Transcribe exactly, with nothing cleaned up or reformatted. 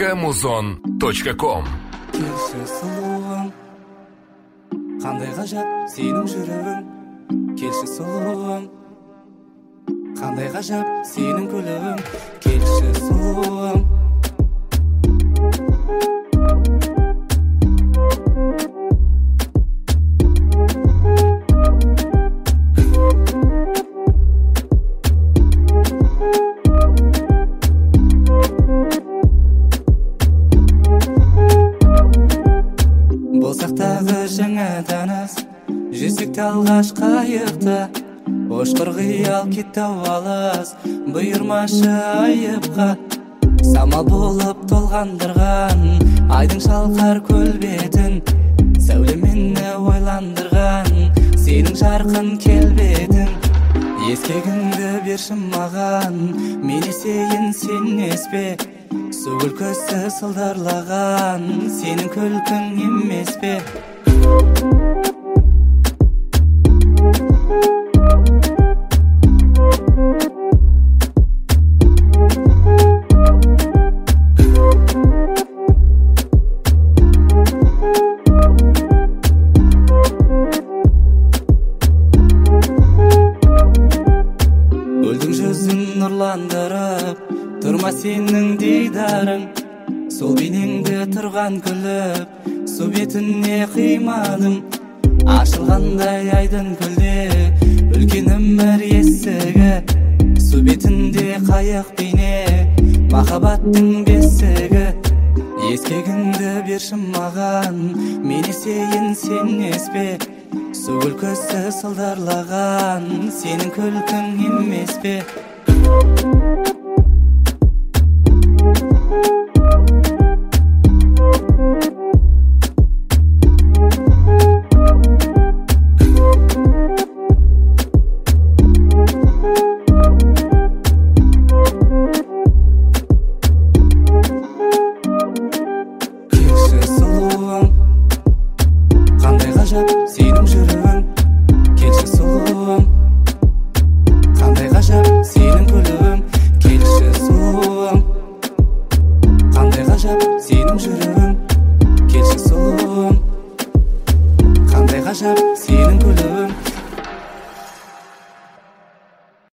точка музон точка ком. Келші сұлуым, қандай ғажап сенің жүрегің. Келші сұлуым, қандай ғажап сенің күлігің. Келші сұлуым, болсақтағы жаңа таныс, жүзікті алғаш қайықта. Ошқыр қиял кеттау алыс, бұйырмашы айыпқа. Самал болып толғандырған, айдың шалқар көл бетін. Сәулемені ойландырған, сенің жарқын келбетің. Ескегіңді берші маған, мен есейін сен еспе. Су күлкісі сылдырлаған, сенің күлкің емес пе? Өлдің жүзін нұрландырып, тұрма сенің дейдарың. Сол бейнеңді тұрған күліп, су бетіне қимадым. Ашылғандай айдын көлде, үлкен өмір есігі. Су бетінде қайық бейне, махаббаттың бесігі. Ескегіңді берші маған, мен есейін сен еспе. Су күлкісі сылдырлаған, сенің күлкің емес пе?